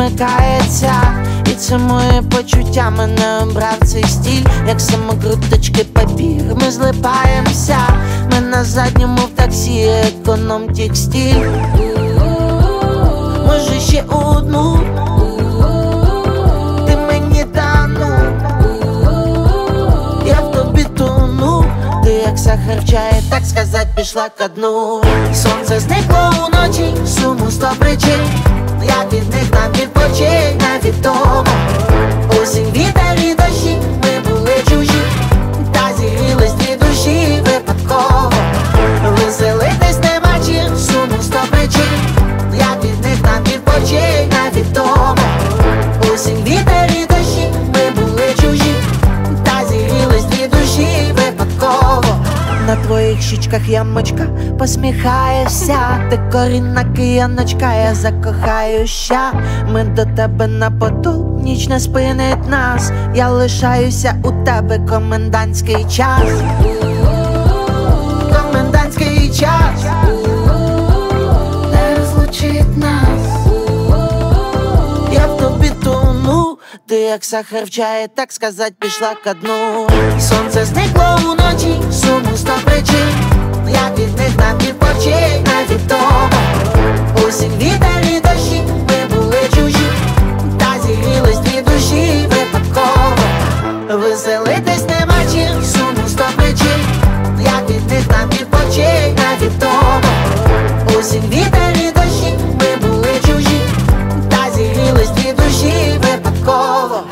смикається, і це моє почуття мене обрав цей стіль, як самокруточки папір. Ми злипаємося, ми на задньому в таксі, економ текстиль. Може ще одну, ти мені тану, я в тобі тону. Ти як сахар в чаї, так сказать, пішла ко дну. Сонце зникло уночі, суму 100 причин, я від них нам відпочинь, невідомо. Осінь, вітер і дощі, ми були чужі, та зігрілись дві душі випадково. Веселитись нема чим, суму 100 причин, я від них нам відпочинь, невідомо. Осінь, вітер і дощі, ми були чужі, та зігрілись дві душі випадково. На твоїх щічках ямочка, посміхаєшся, ти корінна кияночка, я закохаюся. Ми до тебе на поту, ніч не спинить нас, я лишаюся у тебе, комендантський час. Комендантський час не розлучить нас, я в тобі тону. Ти як сахар в чаї, так сказать, пішла ко дну. Сонце зникло уночі, суму 100 причин, я від них нам відпочинь, невідомо. Осінь, вітер і дощі, ми були чужі, та зігрілись дві душі випадково. Веселитись нема чим, суму 100 причин, я від них нам відпочинь, невідомо. Осінь, вітер і дощі, ми були чужі, та зігрілись дві душі випадково.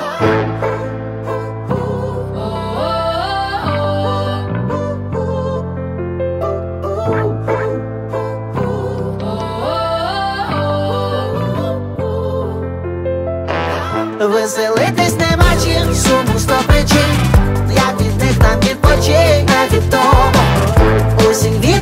Веселитись нема чим, суму 100 причин, я від них нам відпочинь, невідомо. Осінь,